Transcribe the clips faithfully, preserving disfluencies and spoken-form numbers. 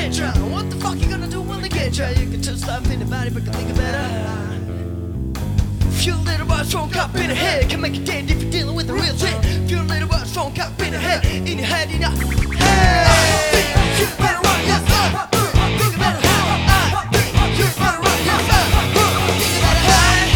adventure. What the fuck you gonna do when they get ya? You can just stop thinking about it, but can think of better. Few little words thrown up in the head can make a dent if you're dealing with the real thing. Few little words thrown up in the head, in your head, in your head. You better run yourself. Think about how I think. You better run yourself. Think about how.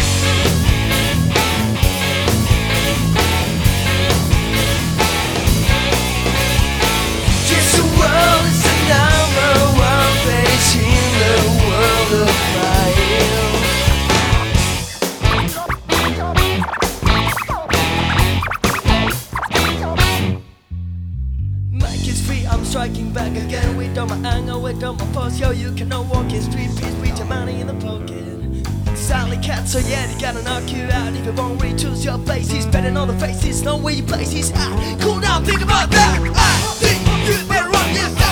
Just the world is the number one place in the world of fire. I'm striking back again with all my anger, with all my force. Yo, you cannot walk in street peace with your money in the pocket. Sally cat, so yeah, they gotta knock you out. If you won't re-choose your places, betting on the faces, know where your place is at. Cool down, think about that. I think you better run yourself.